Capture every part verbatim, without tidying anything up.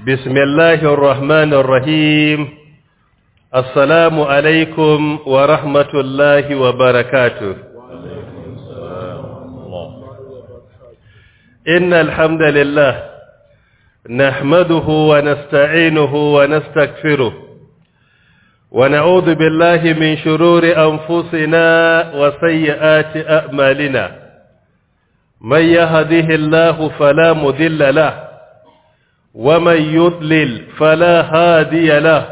بسم الله الرحمن الرحيم السلام عليكم ورحمة الله وبركاته إن الحمد لله نحمده ونستعينه ونستغفره ونعوذ بالله من شرور أنفسنا وسيئات أعمالنا من يهده الله فلا مضل له ومن يضلل فلا هادي له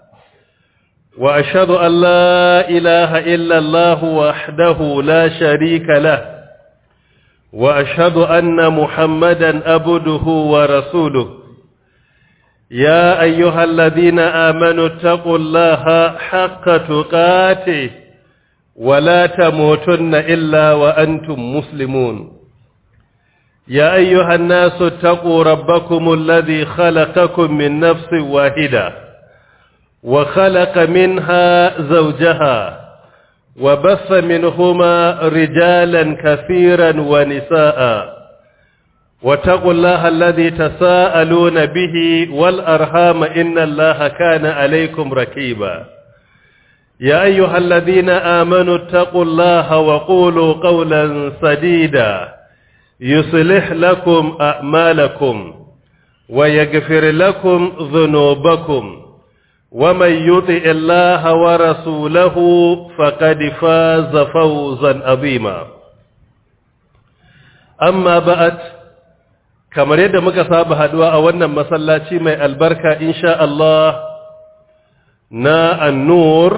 وأشهد أن لا إله إلا الله وحده لا شريك له وأشهد أن محمدا عبده ورسوله يا أيها الذين آمنوا اتقوا الله حق تقاته ولا تموتن إلا وأنتم مسلمون يا أيها الناس اتقوا ربكم الذي خلقكم من نفس واحدة وخلق منها زوجها وبث منهما رجالا كثيرا ونساء واتقوا الله الذي تساءلون به والأرحام إن الله كان عليكم رقيبا يا أيها الذين آمنوا اتقوا الله وقولوا قولا سديدا يصلح لكم أعمالكم ويغفر لكم ذنوبكم ومن يطع الله ورسوله فقد فاز فوزا عظيما أما بعد kamar yadda muka saba haduwa a wannan masallaci mai albarka insha Allah na An-Nur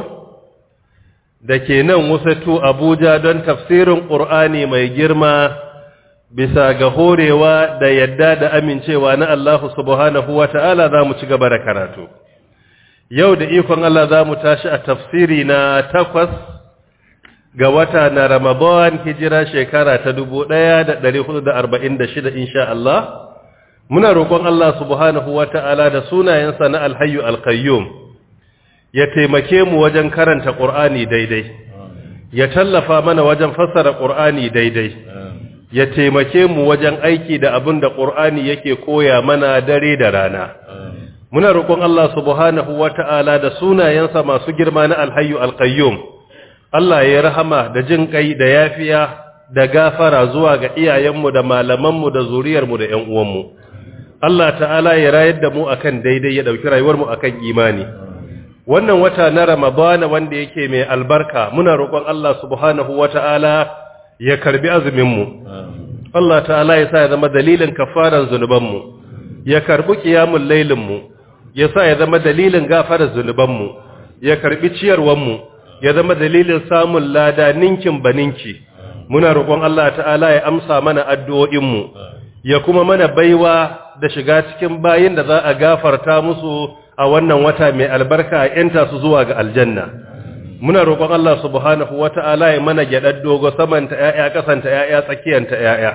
dake nan Wusatu Abuja don tafsirin Qur'ani mai girma bisa ga horewa da yadda da amincewa na Allah subhanahu wata'ala zamu ci gaba da karatu yau da ikon Allah zamu tashi a tafsiri na takwas ga wata na Ramadan hijira shekara ta dubu ɗaya da ɗari hudu da arba'in da shida insha Allah muna roƙon Allah subhanahu wata'ala da sunayensa na Al-Hayyu Al-Qayyum ya taimake mu wajen karanta Qur'ani daidai ya tallafa mana wajen fassara Qur'ani daidai ya taimake mu wajen aiki da abin da Qur'ani yake koya mana dare da rana muna roƙon Allah subhanahu wata'ala da sunayensa masu girma na Al-Hayyu Al-Qayyum Allah ya rahama da jin kai da yafiya da gafara zuwa ga iyayenmu da malamanmu da zuriyarmu da ƴan uwanmu. Allah ta'ala ya rayar da mu akan daidai ya dauki rayuwarmu akan imani. Wannan wata na Ramadan wanda yake mai albarka muna roƙon Allah subhanahu wata'ala ya karbi azumin mu. Allah ta'ala ya sa ya zama dalilin kafaran zanubanmu. Ya karbi qiyamul lailin mu. Ya sa ya zama dalilin gafarar zanubanmu. Ya karbi ciyarwan mu. Ya zama dalilin samun lada ninkin baninki muna roƙon Allah ta'ala ya amsa mana addu'o'inmu ya kuma mana baiwa da shiga cikin bayin da za a gafarta musu a wannan wata mai albarka a yanta su zuwa ga aljanna muna roƙon Allah subhanahu wata'ala ya mana gyaɗar dogo samanta ƴaƴa kasanta ƴaƴa tsakiyanta ƴaƴa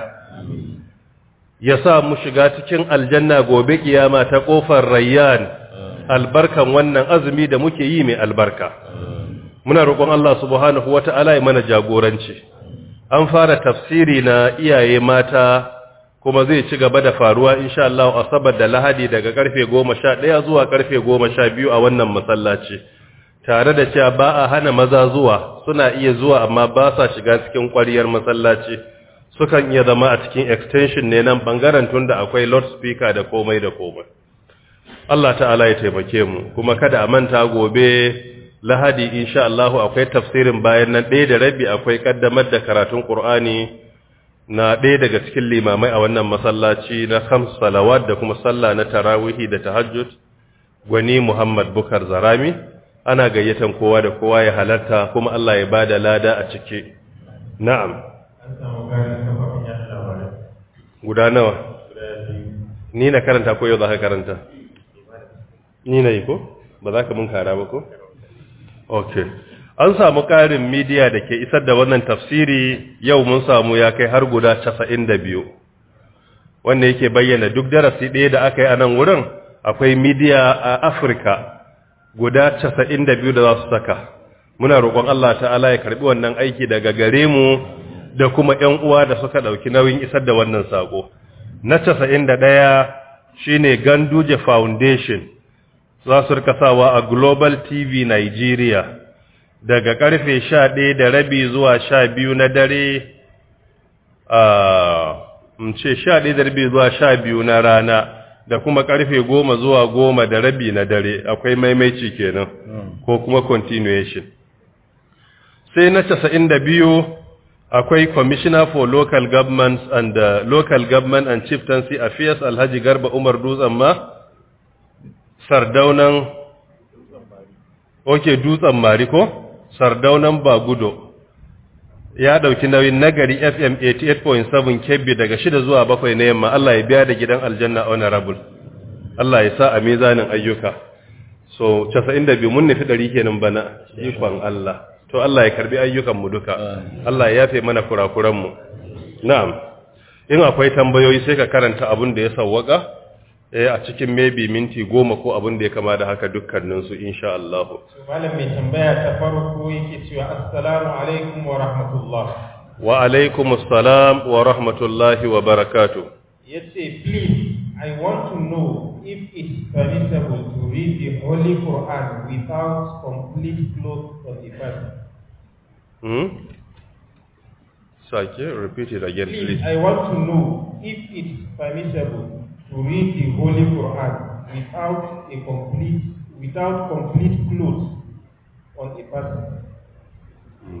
ya sa mu shiga cikin aljanna gobe kiyama ta kofar rayyan albarkan wannan azumi da muke yi mai albarka muna roƙon Allah subhanahu wata'ala ya mana jagoranci an fara tafsiri na iyaye mata kuma zai ci gaba da faruwa insha Allah asabar da lahadi daga karfe goma sha ɗaya zuwa karfe goma sha biyu a wannan masallaci tare da cewa ba a hana maza zuwa suna iya zuwa amma ba sa shiga cikin ƙwariyar masallaci sukan iya zama a cikin extension ne nan bangaren tunda akwai loudspeaker da komai da komai Allah ta'ala ya taimake mu kuma kada a manta gobe Lahadi insha Allah akwai tafsirin bayan nan ɗaya da rabi akwai kaddamar da karatun Qur'ani na ɗaya daga cikin limamai a wannan masallaci na khams salawat da kuma sallah na tarawihi da tahajjud gwani Muhammad Bukar Zarami ana gayyatan kowa da kowa ya halarta kuma Allah ya bada lada a ciki na'am guda nawa ni na karanta ko yau za ka karanta ni na yi ko ba za ka mun kara ba ko Okay. An samu ƙarin midiya da ke isar da wannan tafsiri yau mun samu ya kai har guda casa'in da biyu. Wanda yake bayyana duk darasi ɗaya da aka yi a nan wurin akwai midiya a Afirka guda casa'in da biyu da za su saka. Muna roƙon Allah ta'ala ya karɓi wannan aiki daga gare mu da kuma ‘yan uwa da suka ɗauki nauyin isar da wannan saƙo. Na casa'in da ɗaya shine Ganduje Foundation za su rika sawa a Global T V Nigeria daga karfe sha ɗaya da rabi zuwa sha biyu na dare a mun ce sha ɗaya da rabi zuwa sha biyu na rana da kuma karfe goma zuwa goma da rabi na dare akwai maimaici kenan ko kuma continuation. Sai na casa'in da biyu akwai Commissioner for Local Governments and uh, Local Government and Chieftaincy Affairs Alhaji Garba Umar Dutsen ma Sardaunan Oke Dutsen Mari ko Sardaunan Bagudo ya dauki nauyin Nagari F M eighty-eight point seven Kebbi daga shida zuwa bakwai na yamma. Allah ya biya da gidan aljanna honorable. Allah ya sa a mizanin ayyuka. So casa'in da biyu mun nufi ɗari kenan bana ikon Allah. To Allah ya karbi ayyukan mu duka. Allah ya yafe mana kurakuran mu. Na'am. In akwai tambayoyi sai ka karanta abin da ya sawwaka eh a cikin maybe minti goma ko abin da ya kama da haka dukkanin su insha Allah. Malam mai tambaya ta farko yake cewa assalamu alaikum wa rahmatullah. Wa alaikum assalam wa rahmatullahi wa barakatuh. Yace please I want to know if it's permissible to read the Holy Quran without complete clothes on the person. Hmm? Sake, repeat it again, please. Please, I want to know if it's permissible to read the Holy Quran without a complete, without complete clothes on a person. Hmm.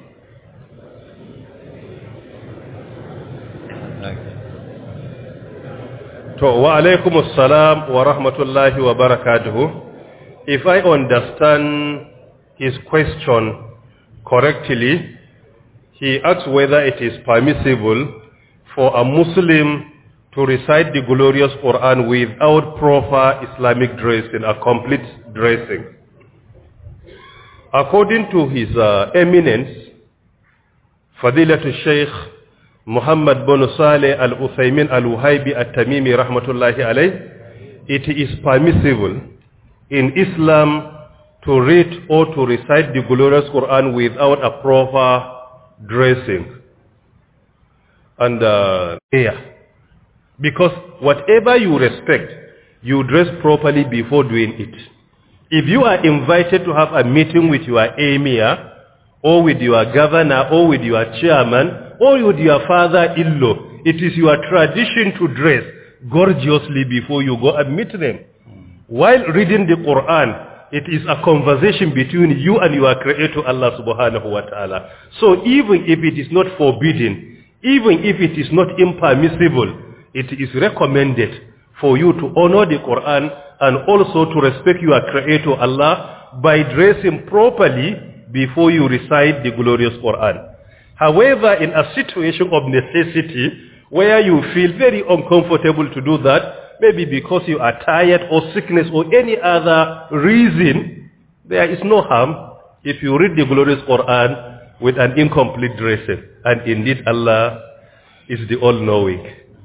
To, wa alaikum assalam wa rahmatullahi wa barakatuhu. If I understand his question correctly, he asks whether it is permissible for a Muslim to recite the glorious Quran without proper Islamic dressing, a complete dressing. According to his uh, eminence, Fadilatul Shaykh Muhammad bin Saleh Al-Uthaymin Al-Wuhaibi At-Tamimi rahmatullahi alayh, it is permissible in Islam to read or to recite the glorious Quran without a proper dressing. And uh, yeah, because whatever you respect, you dress properly before doing it. If you are invited to have a meeting with your emir, or with your governor, or with your chairman, or with your father-in-law, it is your tradition to dress gorgeously before you go and meet them. While reading the Quran, it is a conversation between you and your Creator, Allah subhanahu wa ta'ala. So even if it is not forbidden, even if it is not impermissible, it is recommended for you to honor the Quran and also to respect your Creator, Allah, by dressing properly before you recite the glorious Quran. However, in a situation of necessity, where you feel very uncomfortable to do that, maybe because you are tired or sickness or any other reason, there is no harm if you read the glorious Quran with an incomplete dressing. And indeed Allah is the all-knowing.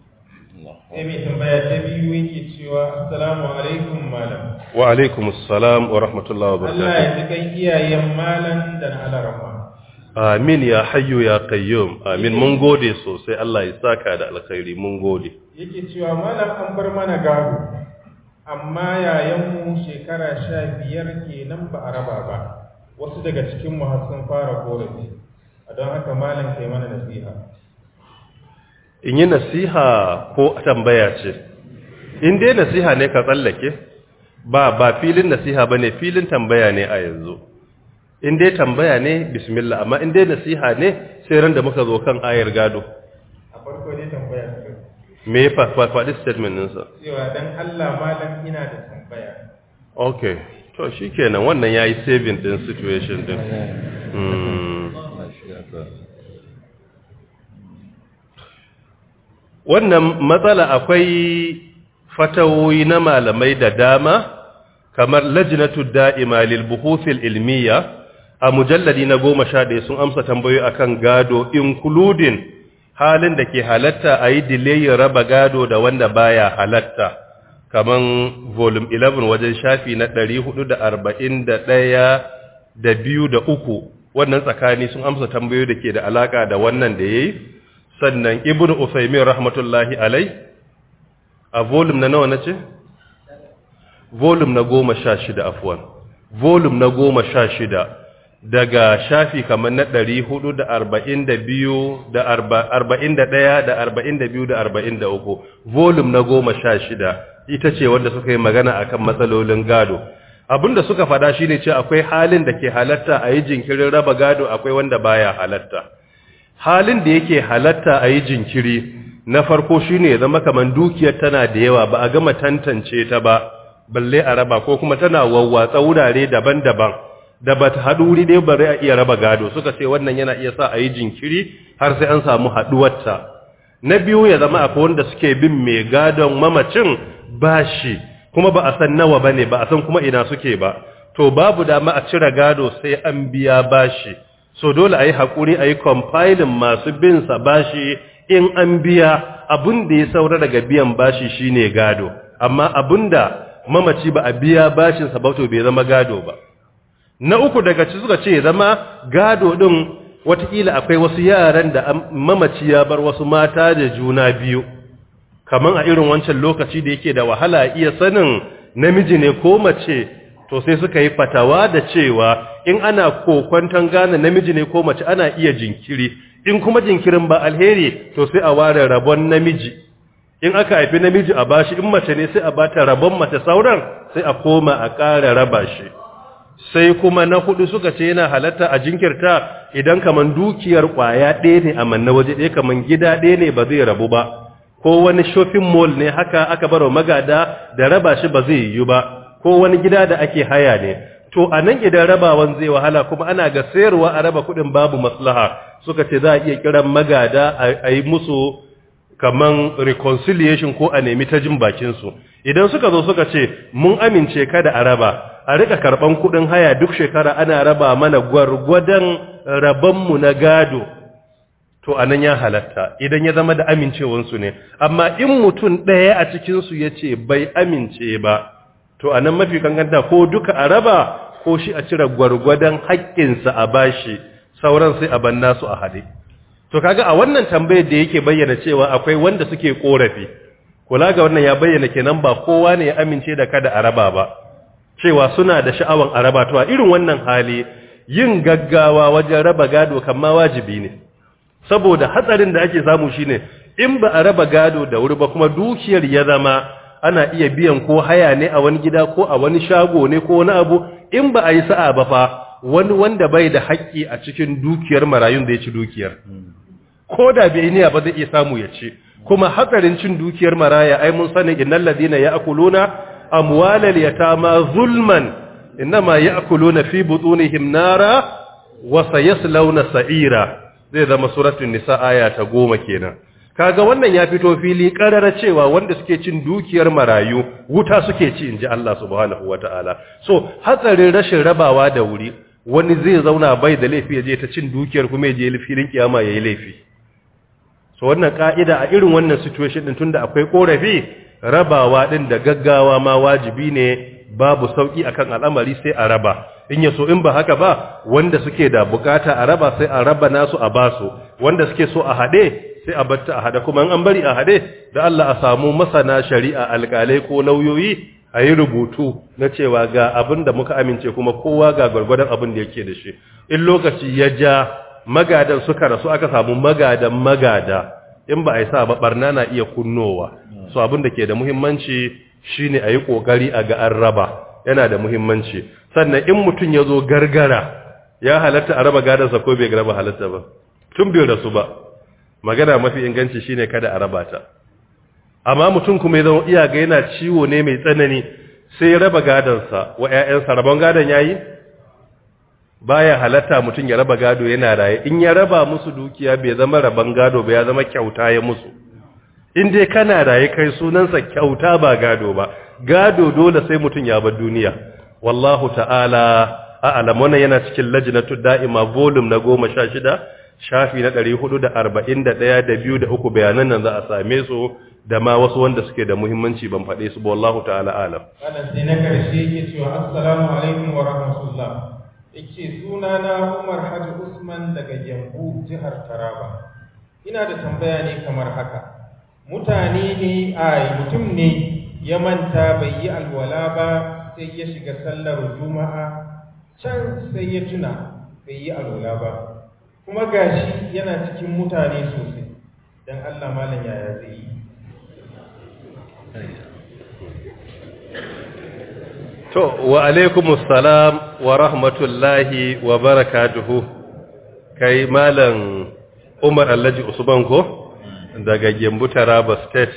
Wa alaikum assalam wa rahmatullahi wa barakatuh. Allah ya ji kan iyayen malan da na alarama. Amin ya hayyu ya qayyum. Amin, mun gode sosai, Allah ya saka da alkhairi, mun gode. Yake cewa malam an bar mana gado, amma yayanmu shekara sha biyar kenan ba a raba ba. Wasu daga cikin mu har sun fara korafi. Don haka malam kai mana nasiha. In yi nasiha ko tambaya ce? In dai nasiha ne ka tsallake, ba ba filin nasiha bane, filin tambaya ne a yanzu. In dai tambaya ne bismillah, amma in dai nasiha ne sai ran da muka zo kan ayar gado. A farko dai tambaya ce. Me ya faɗi statement ɗinsa? Cewa dan Allah malam ina da tambaya. Okay, to shikenan wannan yayi saving din situation din. Hmm. Wannan matsala akwai fatawoyi na malamai da dama, kamar lajnatu da'ima lil buhuthil ilmiya a mujalladi na goma sha ɗaya sun amsa tambayoyi akan gado, including halin da ke halatta a yi dilayin raba gado da wanda baya halatta, kaman volume eleven wajen shafi na ɗari hudu da arba'in da ɗaya da biyu da uku, wannan tsakani sun amsa tambayoyi da ke da alaka da wannan da yayi. Sannan ibnu Usaymin rahmatullahi alai a volume na nawa nace volume na goma sha shida afwan volume na goma sha shida daga shafi kamar na ɗari hudu da arba'in da biyu da arba'in da ɗaya da arba'in da biyu da arba'in da uku volume na goma sha shida ita ce wanda suka yi magana akan matsalolin gado abinda suka fada shine ce akwai halin da ke halatta a yi jinkirin raba gado akwai wanda baya halatta halin da yake halatta a yi jinkiri na farko shine ya zama kaman dukiyar tana da yawa ba a gama tantance ta ba balle a raba ko kuma tana wawwatsa wurare daban-daban da ba ta haɗu wuri ɗaya bari a iya raba gado suka ce wannan yana iya sa a yi jinkiri har sai an samu haɗuwarta na biyu ya zama akwai wanda suke bin mai gadon mamacin bashi kuma ba a san nawa ba ne ba a san kuma ina suke ba to babu dama a cire gado sai an biya bashi so dole a yi haƙuri a yi compiling masu bin sa bashi in an biya abin da ya saura daga biyan bashi shine gado amma abin da mamaci ba a biya bashinsa ba to bai zama gado ba na uku daga ci suka ce zama gado din watakila akwai wasu yaran da mamaci ya bar wasu mata da juna biyu kaman a irin wancan lokaci da yake da wahala iya sanin namiji ne ko mace to sai suka yi fatawa da cewa in ana kokwanton gane namiji ne ko mace ana iya jinkiri in kuma jinkirin ba alheri to sai a ware rabon namiji in aka haifi namiji a bashi in mace ne sai a bata rabon mace sauran sai a koma a ƙara raba shi sai kuma na hudu suka ce yana halatta a jinkirta idan kaman dukiyar kwaya ɗaya ne a manna waje ɗaya kaman gida ɗaya ne ba zai rabu ba ko wani shopping mall ne haka aka baro magada da raba shi ba zai yiwu ba ko wani gida da ake haya ne to a nan idan rabawan zai wahala kuma ana ga sayarwa a raba kuɗin babu maslaha suka ce za a iya kiran magada a yi musu kaman reconciliation ko a nemi ta jin bakinsu idan suka zo suka ce mun amince kada a raba a rika karban kudin haya duk shekara ana raba mana gwargwadon rabanmu na gado to anan ya halatta idan ya zama da amincewansu ne amma in mutum ɗaya a cikinsu ya ce bai amince ba to anan mafi kankanta ko duka a raba ko shi a cire gwargwadon haƙƙinsa a bashi sauran sai a banna su a haɗe to kaga a wannan tambayar da yake bayyana cewa akwai wanda suke korafi kula ga wannan ya bayyana kenan ba kowa ne ya amince da kada a raba ba cewa suna da sha'awan a raba to a irin wannan hali yin gaggawa wajen raba gado kamma wajibi ne saboda hatsarin da ake samu shine in ba a raba gado da wuri ba kuma dukiyar ya zama ana iya biyan ko haya ne a wani gida ko a wani shago ne ko wani abu in ba a yi sa'a ba fa wani wanda bai da haƙƙi a cikin dukiyar marayun da ya ci dukiyar ko da bai niyya ba zai iya samu ya ci kuma hatsarin cin dukiyar maraya ai mun sani innal ladina ya'kuluna amwalal yatama zulman inma ya'kuluna fi butunihim nara wa sayaslawna sa'ira zai zama suratul nisa aya ta goma kenan kaga wannan ya fito fili karara cewa wanda suke cin dukiyar marayu wuta suke ci inji Allah subhanahu wataala so hatsarin rashin rabawa da wuri wani zai zauna bai da laifi ya je ta cin dukiyar kuma ya je filin kiyama yayi laifi so wannan ka'ida a irin wannan situation din tunda akwai korafi rabawa din da gaggawa ma wajibi ne babu sauki akan al'amari sai a raba in yaso in ba haka ba wanda suke da bukata a raba sai a raba nasu a basu wanda suke so a hade sai a batta a hada kuma an bari a hade da Allah a samu masana shari'a alƙalai ko lauyoyi a yi rubutu na cewa ga abin da muka amince kuma kowa ga gwargwadon abin da yake da shi in lokaci ya ja magadan suka rasu aka samu magadan magada in ba a yi sa ba barna na iya kunnowa so abin da ke da muhimmanci shine a yi kokari a ga an raba yana da muhimmanci sannan in mutum ya zo gargara ya halatta a raba gadansa ko bai raba halatta ba tun bai rasu ba magana mafi inganci shine kada a raba ta amma mutum kuma ya zama iya ga yana ciwo ne mai tsanani sai ya raba gadansa wa ƴaƴansa rabon gadon yayi baya halatta mutum ya raba gado yana raye in ya raba musu dukiya bai zama raban gado ba ya zama kyauta ya musu in dai kana raye kai sunansa kyauta ba gado ba gado dole sai mutum ya bar duniya wallahu ta'ala a'lam wannan yana cikin lajnatu da'ima volume na goma sha shida shafi na ɗari hudu da arba'in da ɗaya da biyu da uku bayanan nan za a same su da ma wasu wanda suke da muhimmanci ban faɗe su ba wallahu ta'ala alam wannan sai na karshe yake cewa assalamu alaikum wa rahmatullah yake suna na Umar Haji Usman daga Gembu jihar Taraba ina da tambaya ne kamar haka mutane ne a mutum ne ya manta bai yi alwala ba sai ya shiga sallar juma'a can sai ya tuna bai yi alwala ba kuma gashi yana cikin mutane sosai dan Allah malam yaya zai yi to wa alaikumus salam wa rahmatullahi wa barakatuhu kai malam Umar Alhaji Usman ko daga Gembu Taraba State.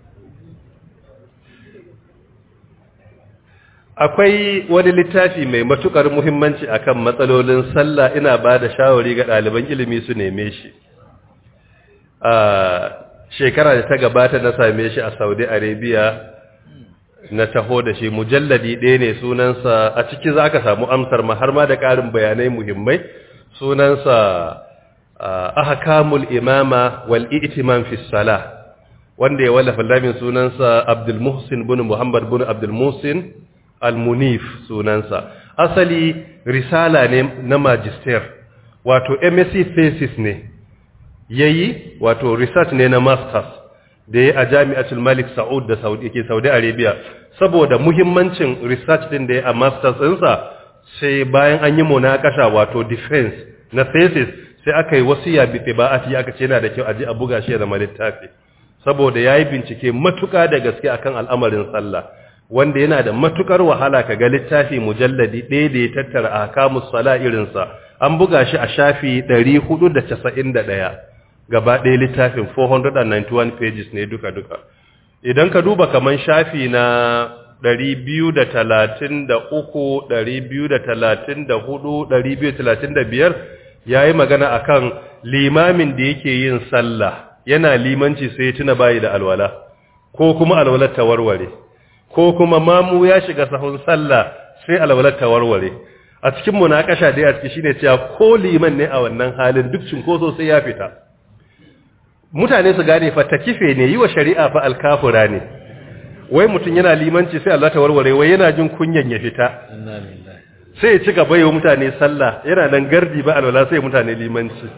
Akwai wani littafi mai matukar muhimmanci akan matsalolin sallah, ina ba da shawari ga ɗaliban ilimi su neme shi. A shekara da ta gabata na same shi a Saudi Arabia, na taho da shi mujalladi ɗaya ne sunansa, a ciki za ka samu amsar ma har ma da ƙarin bayanai muhimmai. Sunansa ahkamul imama wal i'timam fi salah, wanda ya wallafa lamin sunansa Abdul Muhsin bin Muhammad bin Abdul Muhsin Al-Munif sunansa. Asali risala ne na magister, wato M S c thesis ne yayi, wato research ne na masters da ya a Jami'atul Malik Saud da Saudi ke Saudi Arabia. Saboda muhimmancin research din da ya a masters ɗinsa, sai bayan an yi munakasha wato defense na thesis, sai aka yi wasiya bi tiba'ati aka ce yana da kyau aje a buga shi da littafi, saboda yayi bincike matuka da gaske akan al'amarin sallah, wanda yana da matukar wahala kaga littafi mujalladi ɗaya da ya tattara ahkamus sala irin sa. An buga shi a shafi ɗari hudu da casa'in da ɗaya, gaba ɗaya littafin four hundred ninety-one pages ne duka duka. Idan ka duba kaman shafi na ɗari biyu da talatin da uku, ɗari biyu da talatin da hudu, ɗari biyu da talatin da biyar, ya yi magana a kan limamin da yake yin sallah, yana limanci sai tuna bayi da alwala, ko kuma alwalar ta warware, ko kuma mamu ya shiga sahun sallah sai alwalar ta warware. A cikin munakasha dai a ciki shine cewa ko liman ne a wannan halin duk cinkoso sai ya fita. Mutane su gane fa takife ne, yi wa shari'a fa alkafura ne. Wai mutum yana limanci sai Allah ta warware, wai yana jin kunyan ya fita. Sai ya ci gaba yau mutane sallah, yana nan gardi ba alwala sai mutane limanci.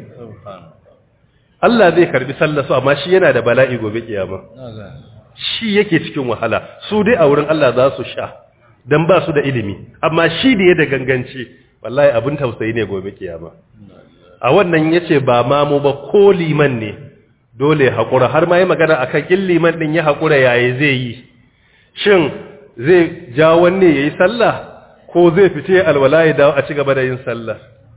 Allah zai karbi sallah su, amma shi yana da bala'i gobe kiyama. Shi yake cikin wahala, su dai a wurin Allah za su sha dan ba su da ilimi, amma shi da ya da ganganci wallahi abin tausayi ne gobe kiyama. A wannan yace ba mamu ba ko liman ne dole hakura, har ma yi magana akan in liman din ya hakura yayi zai yi. Shin zai ja wanne yayi sallah ko zai fice alwala ya dawo a ci gaba da yin sallah?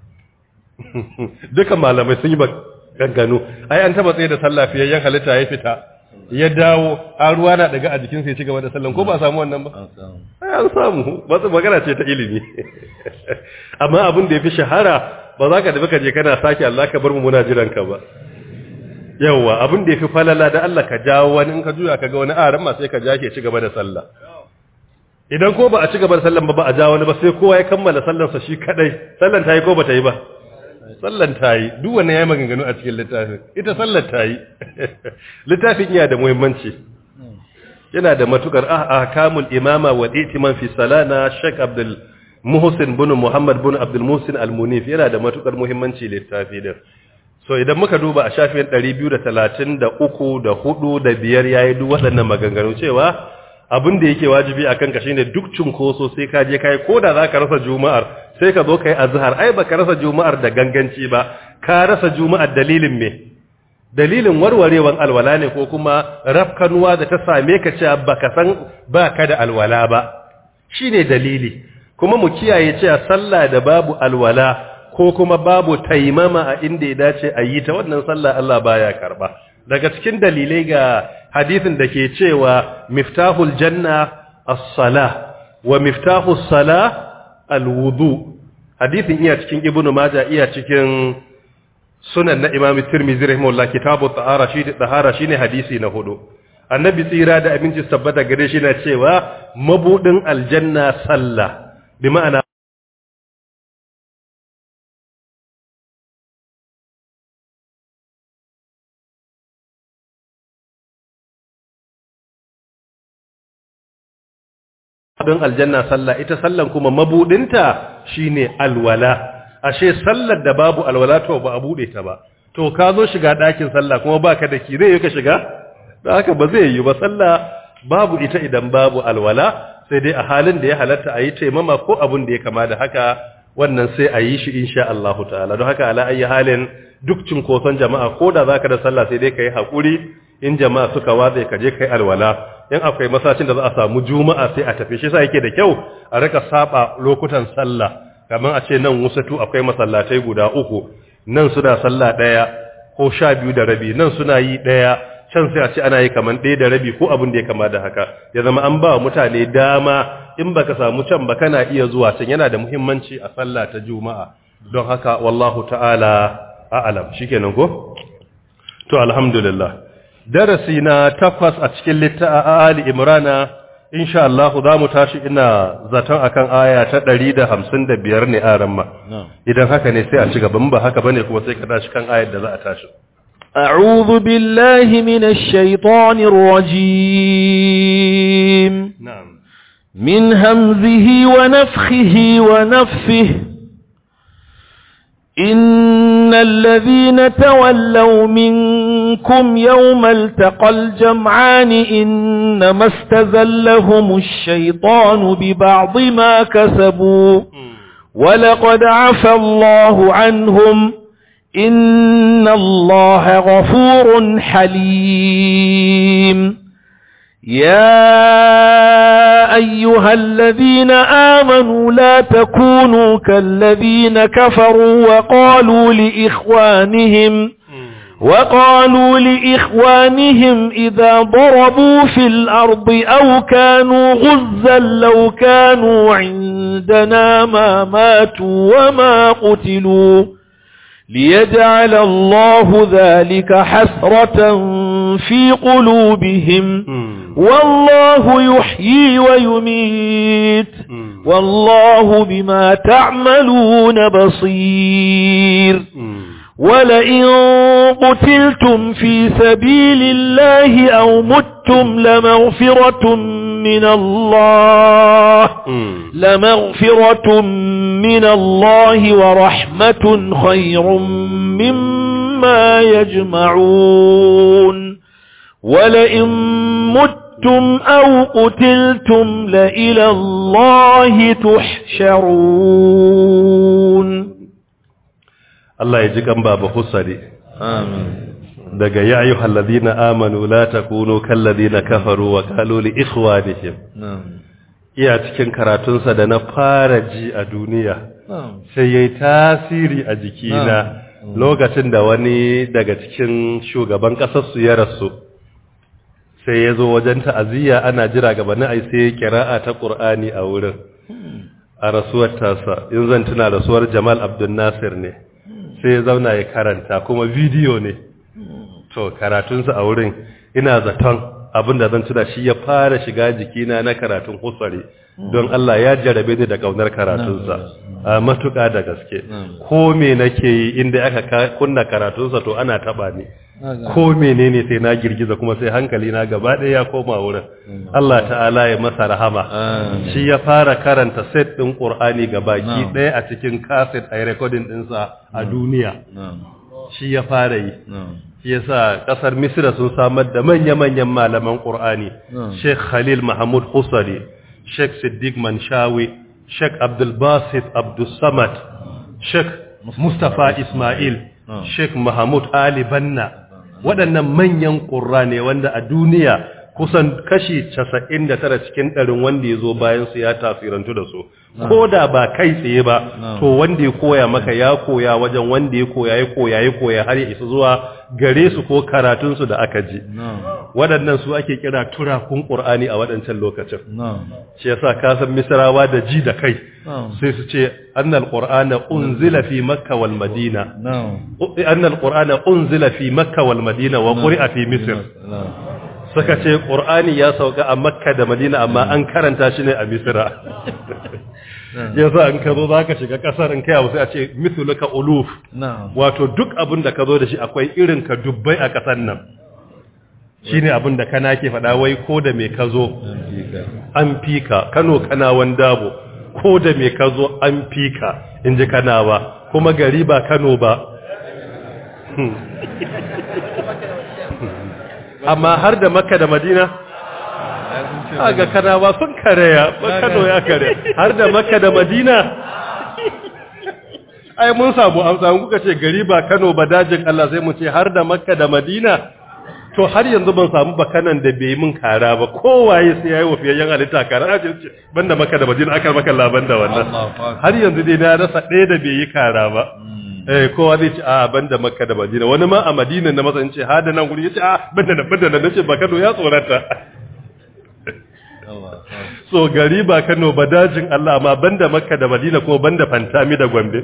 Dukan malamai sun yi gangano. Ai an taba tsaye da sallah fiyayyen halitta ya fita, ya dawo a ruwa na daga a jikinsa ya ci gaba da sallan, ko ba a samu wannan ba? Ai an samu, ba su magana ce ta ilimi. Amma abin da ya fi shahara, ba za ka tafi ka je kana sake Allah ka bar mu muna jiran ka ba. Yawwa, abin da ya fi falala da Allah ka jawo wani, in ka juya ka ga wani aran ma sai ka ja ke ci gaba da sallah. Idan ko ba a ci gaba da sallan ba ba a ja wani ba, sai kowa ya kammala sallansa shi kadai, sallan ta yi ko ba ta yi ba? Sallan ta yi, duk wannan ya yi maganganu a cikin littafin, ita sallan ta yi. Littafin yana da muhimmanci, yana da matukar ahkamul imama wal i'timam fi salah na Sheikh Abdul Muhsin bin Muhammad bin Abdul Muhsin Al-Munif, yana da matukar muhimmanci littafi din. So idan muka duba a shafin ɗari biyu da talatin da uku da hudu da biyar yayi duk waɗannan maganganu cewa abin da yake wajibi akan ka shine duk cunkoso sai ka je kai, koda zaka rasa juma'ar sai ka zo kai azhar. Ai baka rasa juma'ar da ganganci ba, ka rasa juma'ar dalilin me? Dalilin warwarewan alwala ne, ko kuma rafkanuwa da ta same ka cewa baka san baka da alwala ba, shine dalili. Kuma mu kiyaye cewa sallah da babu alwala ko kuma babu taimama a inda ya dace a yi ta, wannan sallah Allah baya karba. Daga cikin dalilai ga hadisin da ke cewa miftahul janna as-salah wa miftahus salah al-wudu. Hadisin iya cikin Ibn Majah, iya cikin Sunan na Imam Tirmidhi rahimahullah, kitabu tahara shi tahara shine hadisi na hudu. Annabi tsira da abinci tabbata gare shi na cewa mabudin aljanna sallah, bi ma'ana don aljanna sallah, ita sallan kuma mabudinta shine alwala. Ashe sallar da babu alwala to ba a bude ta ba. To ka zo shiga ɗakin sallah kuma baka da ki, zai yi ka shiga haka ba zai yi ba sallah babu ita idan babu alwala sai dai a halin da ya halatta a yi taimama ko abun da ya kama da haka wannan sai a yi shi insha Allah ta'ala don haka ala ayi halin duk cinkoson jama'a ko da zaka da sallah sai dai kai hakuri in jama'a suka watsa ka je kai alwala in akwai masallacin da za a samu juma'a sai a tafi shi sai yake da kyau a rika saba lokutan sallah kamar a ce nan wusatu akwai masallatai guda uku nan suna sallah daya ko sha biyu da rabi nan suna yi daya can sai a ce ana yi kaman ɗaya da rabi ko abin da ya kama da haka ya zama an ba mutane dama in baka samu can ba kana iya zuwa can yana da muhimmanci a sallah ta juma'a don haka wallahu ta'ala a'lam shikenan ko to alhamdulillah darasi na takwas a cikin littafin Ali Imrana insha Allah za mu tashi ina zaton akan aya ta ɗari da hamsin da biyar ne a ramma idan haka ne sai a ci gaban ba haka bane kuma sai ka tashi kan ayar da za a tashi أعوذ بالله من الشيطان الرجيم نعم من همزه ونفخه ونفثه إن الذين تولوا منكم يوم التقى الجمعان إنما استزلهم الشيطان ببعض ما كسبوا ولقد عفى الله عنهم إن الله غفور حليم يا أيها الذين آمنوا لا تكونوا كالذين كفروا وقالوا لإخوانهم وقالوا لإخوانهم إذا ضربوا في الأرض أو كانوا غزا لو كانوا عندنا ما ماتوا وما قتلوا ليجعل الله ذلك حسرة في قلوبهم والله يحيي ويميت والله بما تعملون بصير ولئن قتلتم في سبيل الله أو متم لمغفرة من الله لمغفرة من الله ورحمة خير مما يجمعون ولئن متم أو قتلتم لإلى الله تحشرون Allah ya ji kan baba Hussari amin daga ya ayyuhal ladina amanu la takunu kal ladina kafaru wa qalu li ikhwanihim iya cikin karatunsa da na fara ji a duniya sai yayi tasiri a jikina lokacin da wani daga cikin shugaban kasar su ya rasu sai ya zo wajen ta'aziyya ana jira gabanin ai sai qira'a ta Qur'ani a wurin a rasuwar tasa in zan tuna rasuwar Jamal Abdul Nasir ne sai ya zauna ya karanta kuma bidiyo ne to karatunsa a wurin ina zaton abinda zan tuna shi ya fara shiga jikina na karatun Hussari don Allah ya jarabe ni da kaunar karatunsa a matuƙa da gaske ko me nake yi inda aka kunna karatunsa to ana taba ni ko menene sai na girgiza kuma sai hankali na gaba ɗaya ya koma wurin Allah ta'ala ya masa rahama shi ya fara karanta set ɗin Qur'ani gabaki ɗaya a cikin cassette ai recording ɗinsa a duniya shi ya fara yi shi yasa kasar Misra sun samar da manya-manyan malaman Qur'ani Sheikh Khalil Mahmud Husari Sheikh Siddiq Manshawi Sheikh Abdul Basit Abdul Samad Sheikh Mustafa Ismail Sheikh Mahmud Ali Banna waɗannan manyan ƙurra ne wanda a duniya kusan kashi casa'in da tara cikin ɗarin wanda ya zo bayan su ya tasirantu da su ko da ba kai tsaye ba to wanda ya koya maka ya koya wajen wanda ya koya ya koya ya koya har ya isa zuwa gare su ko karatunsu da aka ji waɗannan su ake kira turakun ƙur'ani a waɗancan lokacin shi yasa ka san misrawa da ji da kai sai su ce annal qur'ana unzila fi makka wal madina annal qur'ana unzila fi makka wal madina wa quri'a fi misr suka ce qur'ani ya sauka a makka da madina amma an karanta shi ne a misra yasa an ka zo zaka shiga kasar in kai sai a ce mithluka uluf wato duk abin da ka zo da shi akwai irin ka dubbai a kasar nan shine abin da kana ke faɗa wai ko da me ka zo an fika Kano kana wandabo ko da me ka zo an fika inji Kanawa kuma gari ba Kano ba amma har da Makka da Madina aga kanawa sun karaya ba Kano ya kare har da Makka da Madina ai mun samu amsa mun kuka ce gari ba Kano ba dajin Allah sai mu ce har da Makka da Madina to har yanzu ban samu bakanan da bai mun kara ba kowaye sai yayi wafiyayyen halitta kara a ce banda Makka da Madina aka maka laban da wannan har yanzu dai na rasa ɗaya da bai yi kara ba eh kowa zai ce a banda Makka da Madina wani ma a Madina na masa ce ha da nan guri yace a banda da banda da nace ba Kano ya tsorata so gari ba Kano ba dajin Allah amma banda Makka da Madina kuma banda Fantami da Gombe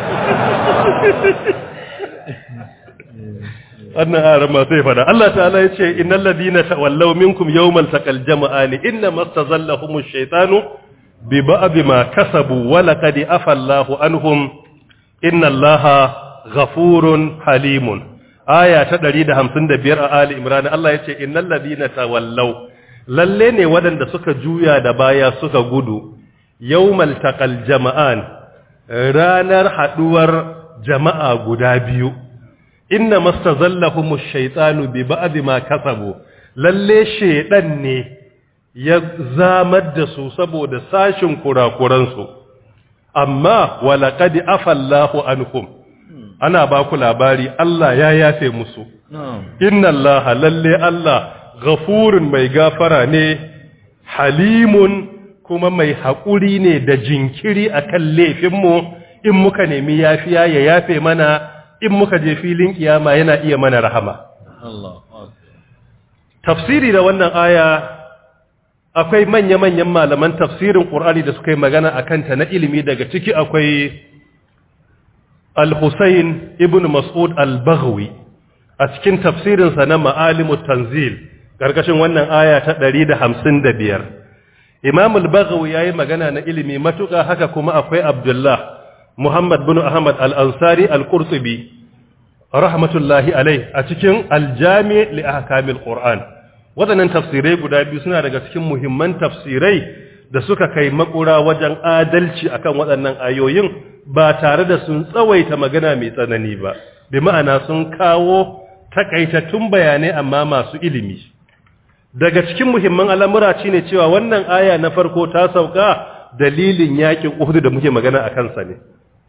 wannan aran ma sai fada Allah ta'ala yace innal ladina tawallaw minkum yawmal taqal jama'ani inna mastazallahumush shaytanu bi ba'd ma kasabu wa laqad afallahu anhum innallaha ghafurun halimun aya ta ɗari da hamsin da biyar a Ali Imran Allah yace innal ladina tawallaw lalle ne waɗanda suka juya da baya suka gudu yawmal taqal jama'an ranar haduwar jama'a guda biyu inna mastazallahumu shaytanu bi ba'd ma kasabu lalle shedan ne ya zamar da su saboda sashin kurakuran su amma walaqad afallahu anhum ana ba ku labari Allah ya yafe musu inna allaha lalle Allah ghafurun mai gafara ne halimun kuma mai haƙuri ne da jinkiri akan laifinmu in muka nemi yafiya ya yafe mana in muka je filin kiyama yana iya mana rahama Allah tafsiri da wannan aya akwai manya-manyan malaman tafsirin Qur'ani da suka yi magana akan ta na ilimi daga ciki akwai Al-Husayn ibn Mas'ud Al-Baghawi a cikin tafsirinsa na Ma'alimut Tanzil karkashin wannan aya ta ɗari da hamsin da biyar Imam Al-Baghawi yayi magana na ilimi matuƙa haka kuma akwai Abdullah Muhammad bin Ahmad Al-Ansari Al-Qurtubi rahmatullahi alai a cikin Al-Jami' li Ahkamil Qur'an wadannan tafsirai guda biyu suna daga cikin muhimman tafsirai da suka kai makura wajen adalci akan waɗannan ayoyin ba tare da sun tsawaita magana mai tsanani ba bi ma'ana sun kawo takaitattun bayanai amma masu ilimi daga cikin muhimman al'amura shine cewa wannan aya na farko ta sauka dalilin yakin Uhud da muke magana akan sa ne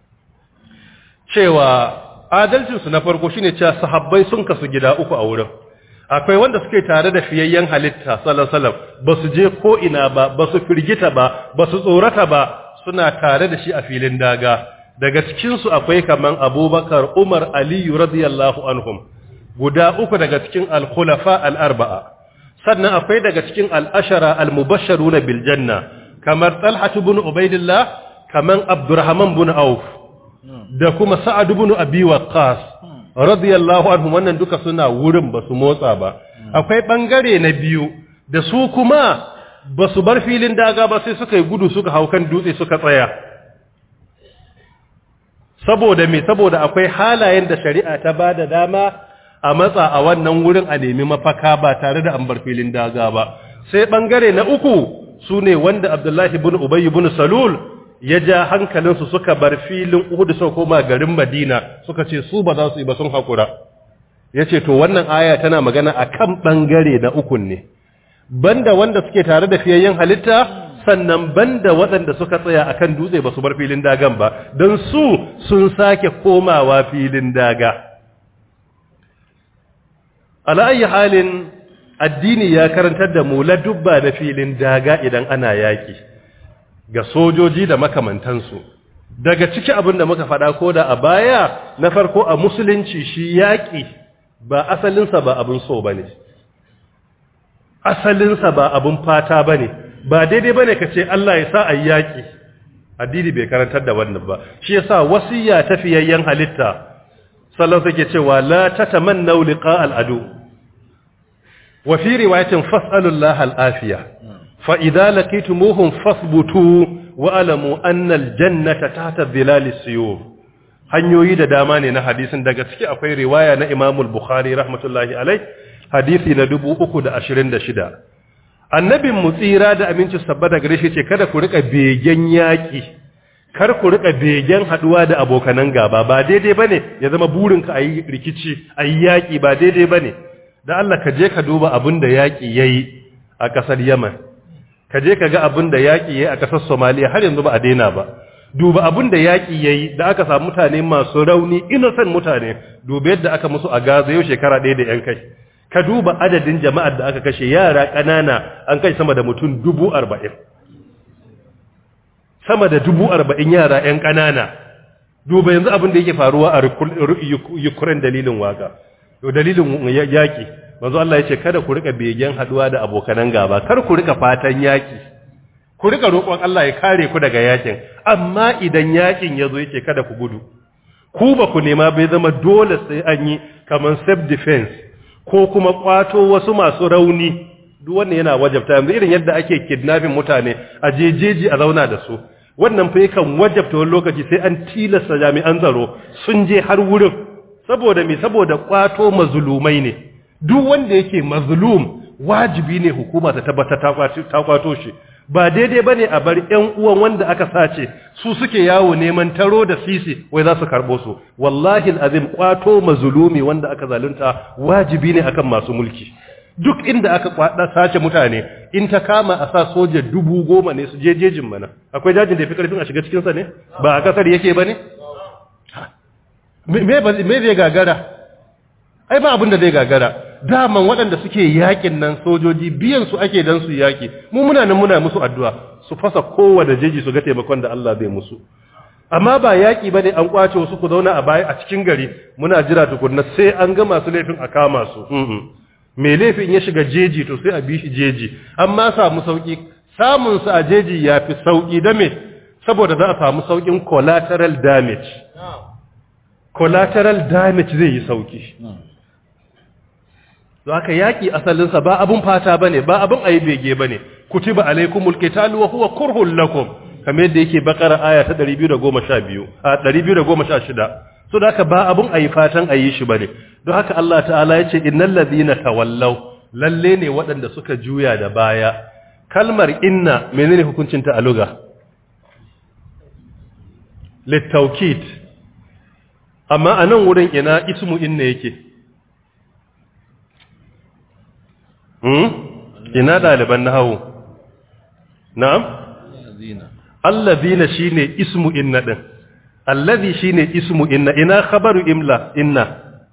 cewa adalcinsu na farko shine cewa sahabbai sun kasu gida uku a wurin akwai wanda suke tare da fiyayyen halitta sallallahu alaihi wasallam basu je ko ina ba basu firgita ba basu tsorata ba suna tare da shi a filin daga daga cikin su akwai kaman Abubakar Umar Ali radiyallahu anhum guda uku daga cikin al-khulafa al-arba'a sannan akwai daga cikin al-ashara al-mubashsharuna bil janna kamar Talha ibn Ubaidillah kaman Abdurrahman ibn Auf da kuma Sa'ad ibn Abi Waqqas radiyallahu anhum wannan duka suna wurin basu motsa ba akwai bangare na biyu da su kuma basu bar filin daga ba sai suka yi gudu suka hau kan dutse suka tsaya saboda me saboda akwai halayen da shari'a ta bada dama a matsa a wannan wurin a nemi mafaka ba tare da an bar filin daga ba sai bangare na uku sune wanda Abdullahi ibn Ubay ibn Salul ya ja hankalinsu suka bar filin Uhud suka koma garin Madina suka ce su ba za su yi ba sun hakura yace to wannan aya tana magana akan bangare na ukun ne banda wanda suke tare da fiyayyen halitta sannan banda waɗanda suka tsaya akan dutse ba su bar filin dagan ba don su sun sake komawa filin daga ala ayi halin addini ya karantar da mu ladubba na filin daga idan ana yaki ga sojoji da makamantansu daga ciki abin da muka faɗa ko da a baya na farko a musulunci shi yaƙi ba asalinsa ba abin so ba ne asalinsa ba abin fata ba ne ba daidai ba ne ka ce Allah ya sa a yaƙi addini bai karantar da wannan ba shi yasa wasiya ta fiyayyen halitta sallallahu alaihi cewa la tatamannu liqa al-adu wa fi riwayatin fas'alullaha al-afiya فإذا لقيتموهم فاثبتوا واعلموا أن الجنة تحت ظلال السيوف hanyoyi da dama ne na hadisin daga ciki akwai riwaya na Imam al-Bukhari rahmatullahi alai hadisi na dubu uku da ashirin da shida annabin mu tsira da aminci sabbata gare shi ce kada ku rika begen yaki kar ku rika begen haduwa da abokanan gaba ba daidai bane ya zama burinka ayi rikici ayi yaki ba daidai bane da Allah ka je ka duba abin da yaƙi yayi a ƙasar Yemen, ka je ka ga abin da yaƙi yayi a ƙasar Somalia har yanzu ba a daina ba. Duba abin da yaƙi yayi da aka samu mutane masu rauni, innocent mutane, duba yadda aka musu a Gaza yau shekara ɗaya da ‘yan kai. Ka duba adadin jama'ar da aka kashe, yara ƙanana an kai sama da mutum dubu arba'in. Sama da dubu arba'in yara ‘yan ƙanana. Duba yanzu abin da yake faruwa a Ukraine dalilin waka. Dalilin yaƙi. Manzo Allah ya ce kada ku rika begen haduwa da abokanan gaba, kar ku rika fatan yaƙi. Ku rika roƙon Allah ya kare ku daga yaƙin, amma idan yaƙin yazo yake kada ku gudu. Ku ba ku nema bai zama dole sai an yi kaman self defense ko kuma kwato wasu masu rauni. Duk wannan yana wajabta yanzu irin yadda ake kidnapping mutane a jejeji a zauna da su. Wannan fa yakan wajabta wani lokaci sai an tilasta jami'an tsaro sun je har wurin. Saboda me? Saboda kwato mazlumai ne. Duk wanda yake mazlum wajibi ne hukuma ta tabbata ta kwato shi. Ba daidai bane a bar ƴan uwan wanda aka sace su suke yawo neman taro da sisi wai za su karbo su. Wallahi alazim kwato mazlumi wanda aka zalunta wajibi ne akan masu mulki. Duk inda aka kwada sace mutane in ta kama a sa soja dubu goma ne su je jejin mana. Akwai jajin da yafi karfin a shiga cikin sa ne? Ba a kasar yake bane? Me me zai gagara? Ai ba abin da zai gagara. Daman waɗanda suke yakin nan sojoji biyan su ake dan su yaki. Mu muna nan muna musu addu'a su fasa kowanne jeji su ga taimakon da Allah zai musu. Amma ba yaki bane an kwace wasu ku zauna a baya a cikin gari muna jira tukunna sai an ga masu laifin a kama su. Me laifin ya shiga jeji to sai a bi shi jeji. Amma samu sauki samun sa a jeji yafi sauki da me? Saboda za a samu saukin collateral damage. Collateral damage zai yi sauki. Don haka yaƙi asalinsa ba abun fata bane, ba abun ayi bege bane. Kutiba alaikumul qitalu wa huwa kurhul lakum. Kamar yadda yake Bakara aya ta ɗari biyu da goma sha biyu, a ɗari biyu da goma sha shida. So da haka ba abun ayi fatan ayi shi bane. Don haka Allah ta'ala ya ce innal ladina tawallaw, lalle ne waɗanda suka juya da baya. Kalmar inna menene hukuncin ta a lugha? Littaukid. Amma anan wurin ina ismu inna yake? Hmm? Ina ɗaliban nahawu? Na'am? Allazina shine ismu inna din. Allazi shine ismu inna. Ina khabaru imla inna.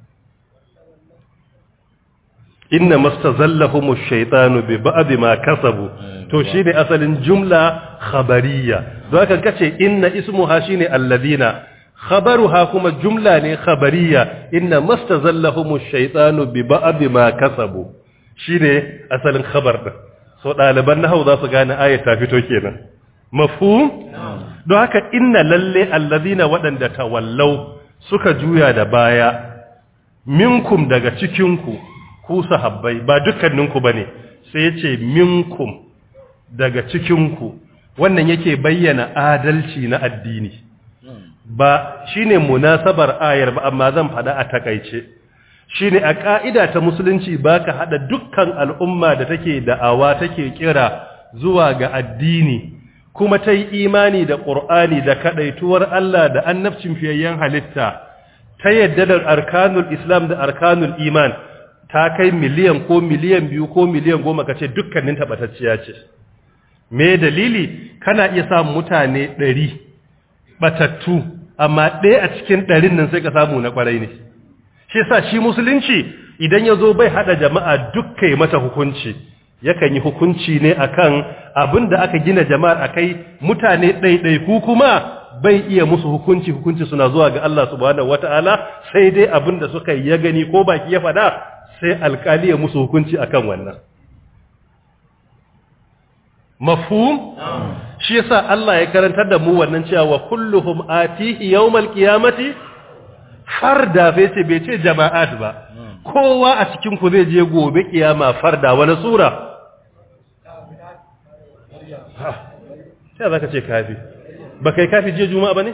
Inna mastazallahum ash-shaytanu bi ba'd ma kasabu. To shine asalin jumla khabariya. Don haka kace inna ismuha shine allazina. Khabaruha kuma jumla ne khabariya. Inna mastazallahum ash-shaytanu bi ba'd ma kasabu. Shi ne asalin khabar ɗin. So ɗaliban nahau za su gane ayat ta fito kenan. Mafhum? Don haka inna lalle allazina waɗanda tawallau suka juya da baya minkum daga cikinku ku sahabbai ba dukkaninku bane sai yace minkum daga cikinku wannan yake bayyana adalci na addini. Ba shine munasabar ayar ba amma zan faɗa a takaice. Shine a ƙa'ida ta musulunci baka hada dukkan al'umma da take da'awa take kira zuwa ga addini kuma ta yi imani da ƙur'ani da kaɗaituwar Allah da annabcin fiyayyen halitta ta yadda da arkanul islam da arkanul iman ta kai miliyan ko miliyan biyu ko miliyan goma kace dukkanin tabbatacciya ce. Me dalili? Kana iya samun mutane ɗari batattu amma ɗaya a cikin ɗarin nan sai ka samu na ƙwarai ne. Shi sa shi musulunci idan ya zo bai hada jama'a dukkai mata hukunci yakan yi hukunci ne akan abin da aka gina jama'ar akai mutane ɗaiɗaiku kuma bai iya musu hukunci hukunci suna zuwa ga Allah subhanahu wata'ala sai dai abin da suka yi ya gani ko baki ya faɗa sai alƙali ya musu hukunci akan wannan. Mafhum? Shi yasa Allah ya karantar da mu wannan cewa wa kulluhum atihi yawmal qiyamati farda bai ce bai ce jama'at ba. Kowa a cikin ku zai je gobe kiyama farda wani sura? Ha. Sai zaka ce kafi. Ba kai kafi je juma'a bane?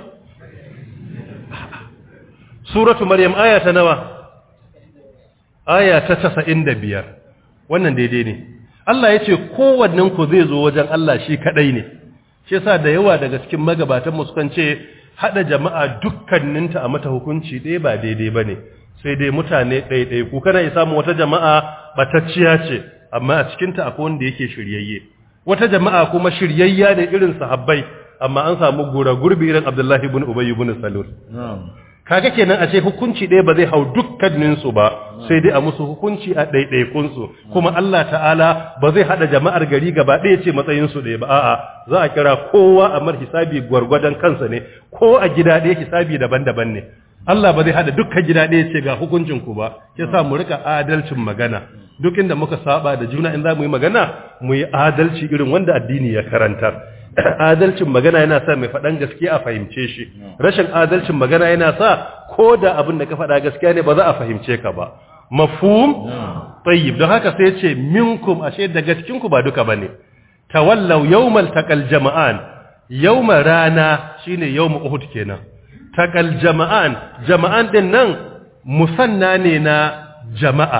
Suratu Maryam aya ta nawa? Aya ta casa'in da biyar. Wannan daidai ne. Allah ya ce kowannen ku zai zo wajen Allah shi kadai ne. Shi yasa da yawa daga cikin magabatan mu sukan ce hada jama'a dukkaninta a mata hukunci ɗaya ba daidai bane. sai dai mutane ɗaiɗai ku kana samu wata jama'a batacciya ce amma a cikin ta akwai wanda yake shiryayye wata jama'a kuma shiryayya ne irin sahabbai amma an samu gura gurbi irin Abdullahi ibn Ubay ibn Salul kaga kenan a ce hukunci ɗaya ba zai hau dukkanin su ba sai dai a musu hukunci a ɗaiɗaikun su kuma Allah ta'ala ba zai hada jama'ar gari gaba ɗaya ce matsayin su ɗaya ba a'a za a kira kowa a mar hisabi gwargwadon kansa ne ko a gida ɗaya hisabi daban-daban ne Allah ba zai hada dukkan gida ɗaya ce ga hukuncin ku ba yasa mu rika adalcin magana duk inda muka saba da juna in za mu yi magana mu yi adalci irin wanda addini ya karantar adalcin magana yana sa mai faɗan gaskiya a fahimce shi rashin adalcin magana yana sa ko da abin da ka faɗa gaskiya ne ba za a fahimce ka ba mafhum tayyib don haka sai ce minkum ashe daga cikin ku ba duka bane tawallaw yawmal taqal jama'an yawma rana shine yawm uhud kenan taqal jama'an jama'an din nan musanna ne na jama'a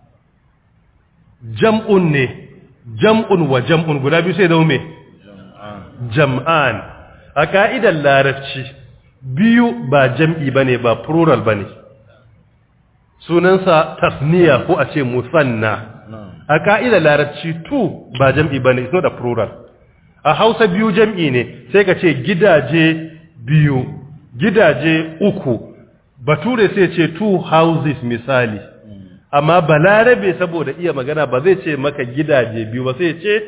jam'un ne jam'un wa jam'un guda biyu sai da me jam'an a ka'idar larabci biyu ba jam'i bane ba plural bane sunansa tasniya ko a ce musanna a ka'idar larabci two ba jam'i bane it's not a plural a Hausa biyu jam'i ne sai ka ce gidaje biyu gidaje uku bature sai ce two houses misali amma balarabe saboda iya magana ba zai ce maka gidaje biyu ba sai ce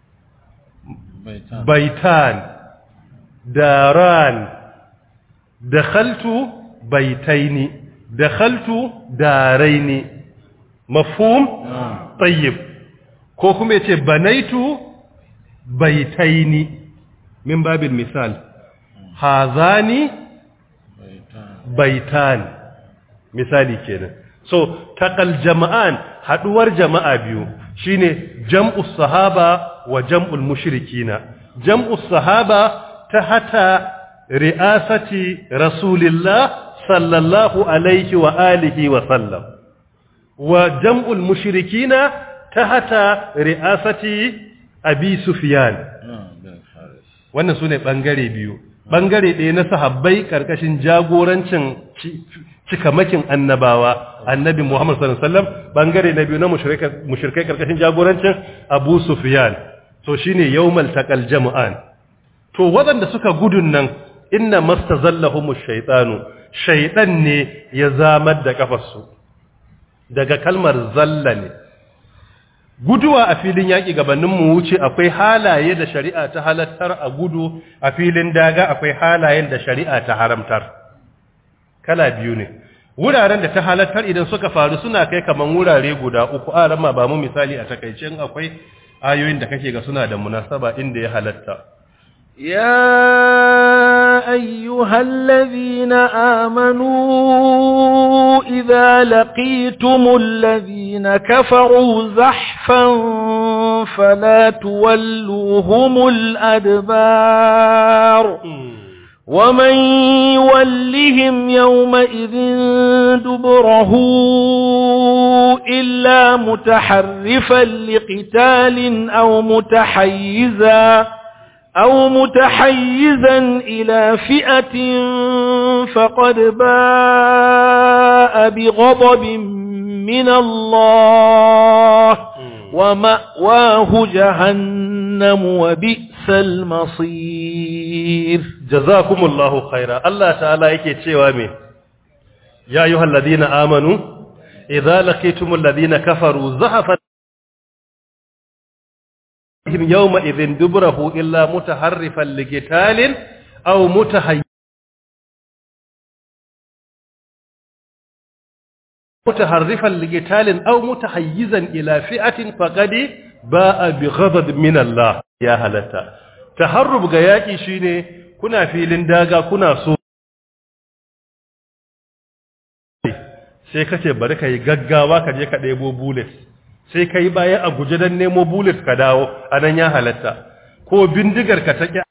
baitan daran dakhaltu baitaini dakhaltu daraini mafhum tayyib ko kuma yace banaitu baitaini min babil misal hazani baitan misali kenan so taqal jama'an haduwar jama'a biyu shine jam'us sahaba wa jam'ul mushrikina jam'us sahaba tahta ri'asati rasulillah sallallahu alaihi wa alihi wa sallam wa jam'ul mushrikina tahta ri'asati abi sufyan wannan sune bangare biyu bangare ɗaya na sahabbai karkashin jagorancin cikamakin annabawa annabi Muhammad sallallahu alaihi wasallam bangare na biyu na mushrikai mushrikai karkashin jagorancin Abu Sufyan to shine yawmal taqal jama'an to wadanda suka gudun nan inna mastazallahumush shaytanu shaytan ne ya zamar da kafarsu daga kalmar zalla ne guduwa a filin yaki gabanin mu wuce akwai halaye da shari'a ta halattar a gudu a filin daga akwai halayen da shari'a ta haramtar kala biyu ne wuraren da ta halattar idan suka faru suna kai kaman wurare guda uku a ramma ba mu misali a takeicin akwai ayoyin da kake ga suna da munasaba inda ya halatta ya ayyuhallazina amanu idza laqitumul ladina kafaru zahfan fala tuwalluhumul adbar ومن يولهم يومئذ دبره إلا متحرفا لقتال أو متحيزا أو متحيزا إلى فئة فقد باء بغضب من الله ومأواه جهنم وبئس المصير جزاكم الله خيرا الله تعالى yake cewa me ya ayyuhal ladina amanu idza laqitumul ladina kafaru zahafan yawma idhin dubrahu illa mutaharrifan liqitalin aw mutahayyiz mutaharrifan liqitalin aw mutahayyizan ila fi'atin faqad ba'a bighadab min Allah ya halatta taharrub ga yaki shine kuna filin daga kuna so sai kace bari kai gaggawa ka je ka debo bullet sai kai baya a guje dan nemo bullet ka dawo anan ya halatta ko bindigar ka take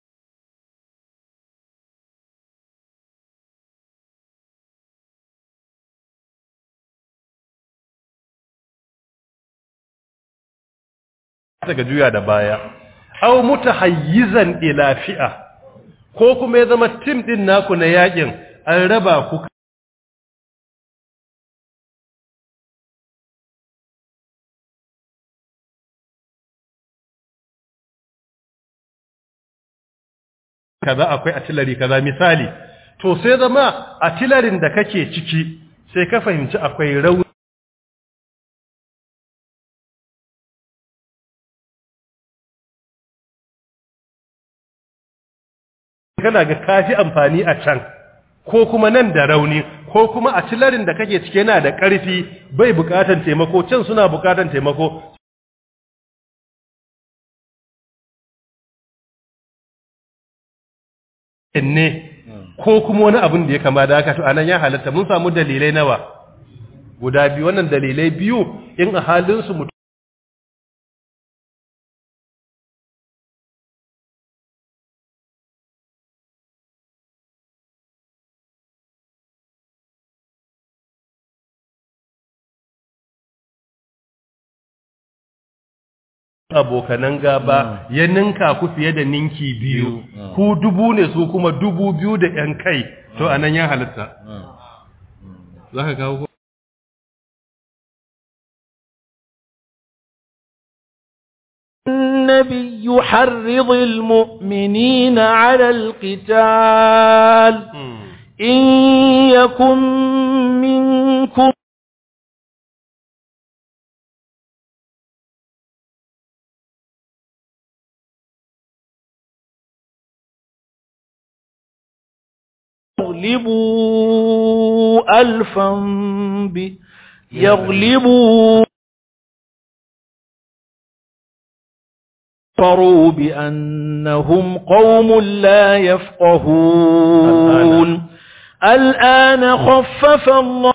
daga juya da baya aw mutahayyizan ila fi'a ko kuma ya zama team din naku na yakin an raba ku kaza akwai artillery kaza misali to sai zama artillery da kake ciki sai ka fahimci akwai rauni kana ga kafi amfani a can ko kuma nan da rauni ko kuma artillery da kake ciki yana da ƙarfi bai buƙatar taimako can suna buƙatar taimako ne ko kuma wani abin da ya kama da haka to anan ya halatta mun samu dalilai nawa guda biyu wannan dalilai biyu in a halin su mutum abokanan gaba ya ninka ku fiye da ninki biyu ku dubu ne su kuma dubu biyu da yan kai to anan ya halatta zaka kawo النبي يحرض المؤمنين على القتال إن يكن منكم يغلبوا ألفا ب... يغلبوا فروا بأنهم قوم لا يفقهون الآن خفف الله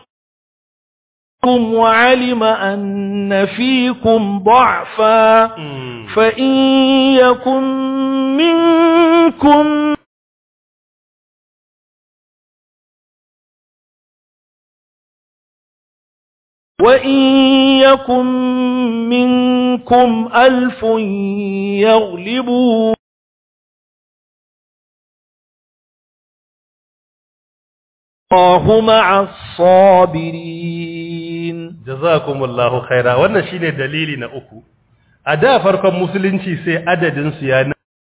وعلم أن فيكم ضعفا فإن يكن منكم وإن يكن منكم ألف يغلبوا الله مع الصابرين جزاكم الله خيرا wannan shine dalili na uku a da farkon musulunci sai adadin su ya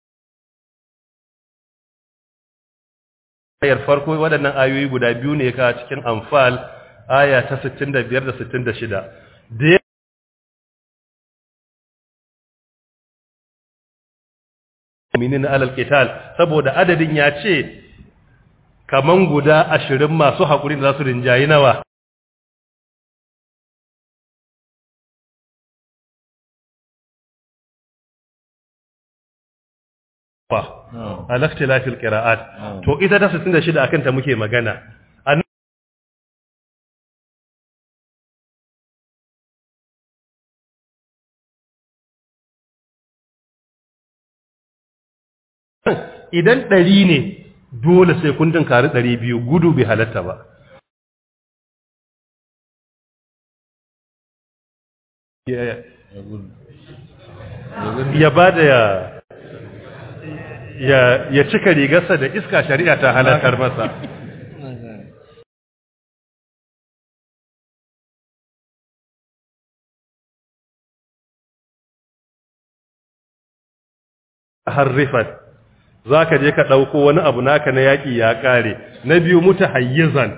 ayar farko waɗannan ayoyi guda biyu ne ka cikin anfal aya ta sittin da biyar da sittin da shida da minin alal qital saboda adadin ya ce kaman guda ashirin masu hakuri da za su rinjayi nawa fa al-ikhtilafil qira'at to ita ta sittin da shida akan ta muke magana idan ɗari ne dole sai kun dinkari ɗari biyu gudu bai halatta ba ya ba da ya ya cika rigarsa da iska shari'a ta halakar masa harrifat za ka je ka ɗauko wani abu naka na yaƙi ya ƙare na biyu muta hayyizan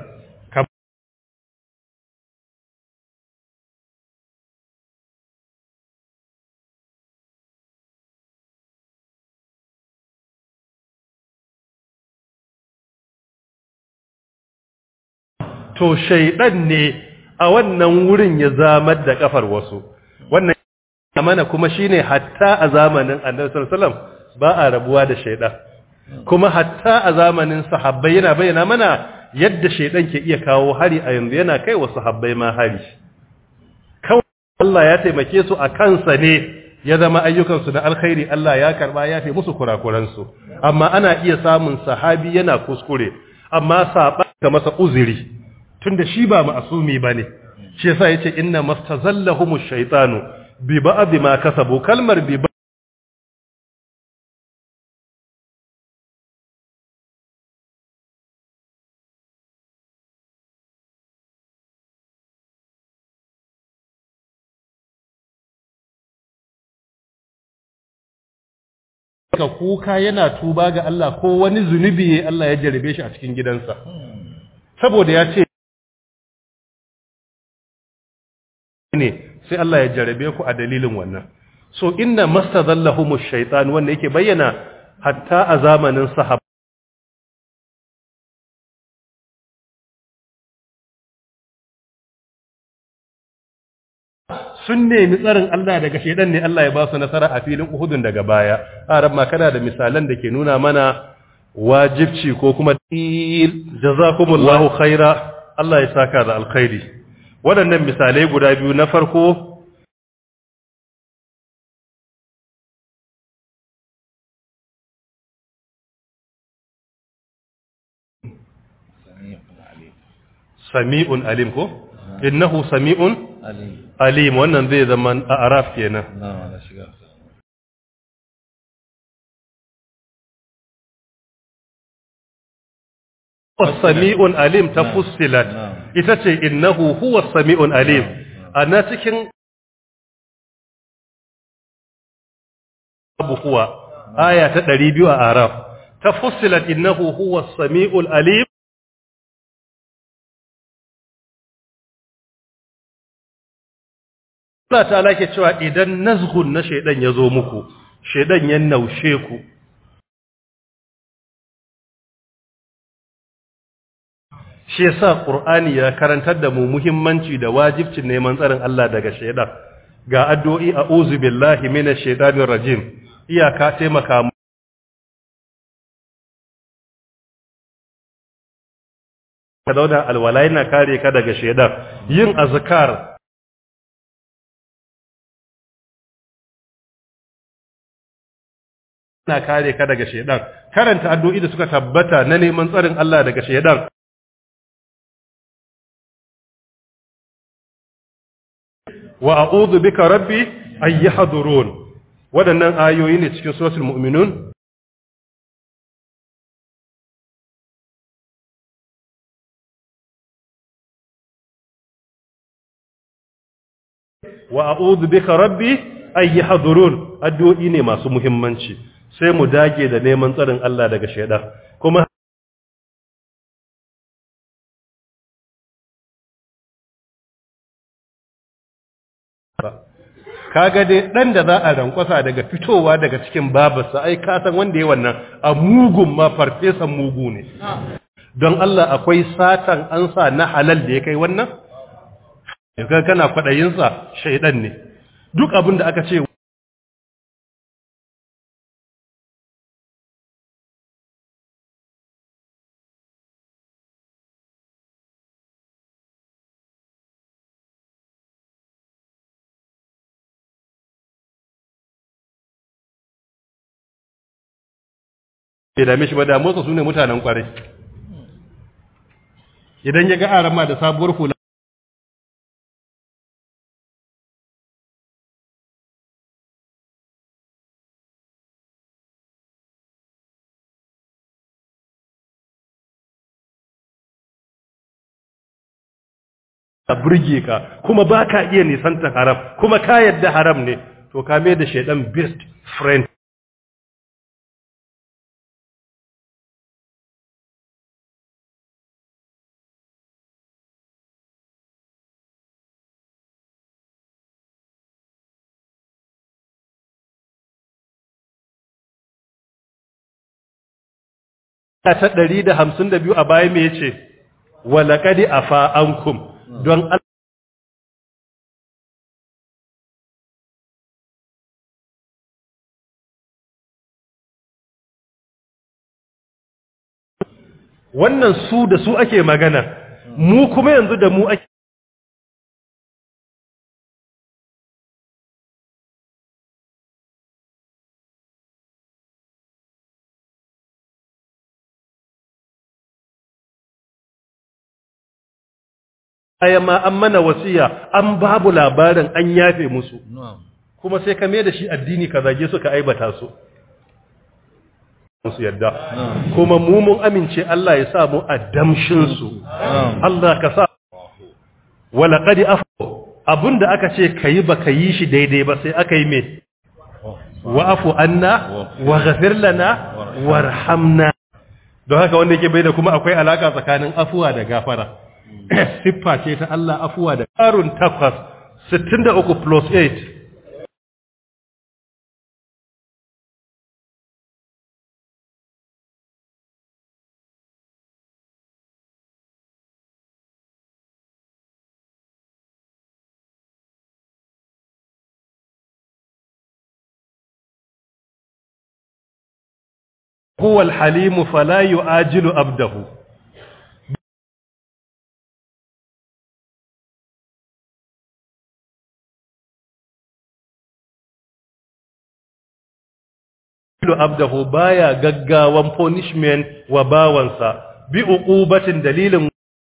to shaidan ne a wannan wurin ya zamar da kafar wasu wannan amana kuma shine hatta a zamanin annabi sallallahu alaihi wasallam ba a rabuwa da shaidan kuma hatta a zamanin sahabbai yana bayyana mana yadda shaidan ke iya kawo hari a yanzu yana kai wa sahabbai ma hari kawai Allah ya taimake su a kansa ne ya zama ayyukansu na alkhairi Allah ya karba ya fi musu kurakuransu amma ana iya samun sahabi yana kuskure amma saba ga masa uzuri tunda shi ba ma'asumi bane shi yasa yace inna mastazallahumu shaytanu bi ba'd ma kasabu kalmar bi rika kuka yana tuba ga Allah ko wani zunubi Allah ya jarabe shi a cikin gidansa saboda ya ce ne sai Allah ya jarabe ku a dalilin wannan so inna mastadallahumush shaitan wanda yake bayyana hatta a zamanin sahaba sun nemi tsarin Allah daga shedan ne Allah ya ba su nasara a filin Uhudun daga baya arab ma kana da misalan da ke nuna mana wajibci ko kuma jazakumullahu khaira Allah ya saka da alkhairi waɗannan misalai guda biyu na farko sami'un alim ko innahu sami'un alim alim wannan zai zama a araf kenan na'am shiga as-sami'un alim tafussilat ita ce innahu huwa as-sami'un alim ana cikin abu huwa aya ta ɗari biyu a araf tafussilat innahu huwa as-sami'ul alim Allah ta'ala ke cewa idan nazghun na shaydan ya zo muku shaydan ya naushe ku shi yasa qur'ani ya karantar da mu muhimmanci da wajibcin neman tsarin Allah daga shaydan ga addu'o'i a'udhu billahi minash shaitanir rajim iyaka taimaka mu ka dauna alwala yana kare ka daga shaydan yin azkar na kare ka daga shedan karanta addu'o'i da suka tabbata na neman tsarin Allah daga shedan wa a'udhu bika rabbi ay yahdurun wadannan ayoyi ne cikin suratul mu'minun wa a'udhu bika rabbi ay yahdurun addu'o'i ne masu muhimmanci sai mu dage da neman tsarin Allah daga shaidan kuma kaga dai dan da za a rankwasa daga fitowa daga cikin babarsa ai ka san wanda yayi wannan a mugun ma farfesan mugu ne don Allah akwai satan ansa na halal da ya kai wannan kaga kana kwadayin sa shaidan ne duk abin da aka ce bai dame shi ba da motsa su ne mutanen kwarai idan ya ga arama da sabuwar hula a burge ka kuma ba ka iya nisantar haram kuma ka yadda haram ne to ka mai da shaidan best friend ta ɗari da hamsin da biyu a baya me yace walaqad afa ankum don wannan su da su ake magana mu kuma yanzu da mu ake aya ma an mana wasiya an babu labarin an yafe musu kuma sai ka mai da shi addini ka zage su ka aibata su su yadda kuma mu mun amince Allah ya sa mu a damshin su Allah ka sa wala qad afu abunda aka ce kai ba ka yi shi daidai ba sai aka yi me wa'fu anna waghfir lana warhamna. Don haka wanda yake bai da kuma akwai alaka tsakanin afuwa da gafara. Siffa ce ta Allah afuwa da karun takwas sittin da uku plus eight. هو الحليم فلا يعاجل عبده abdahu baya gaggawan punishment wa bawansa bi uqubatin dalilin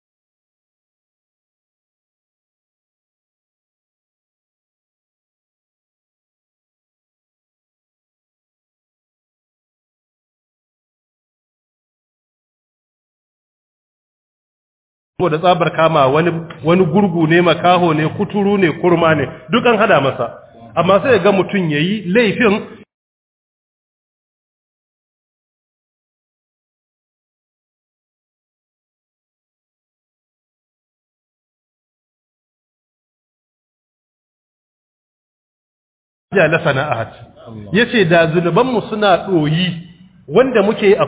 ko da tsabar kama wani wani gurgu ne makaho ne kuturu ne kurma ne duk an hada masa amma sai ga mutun yayi laifin ya la sana'at yace da zunuban mu suna doyi wanda muke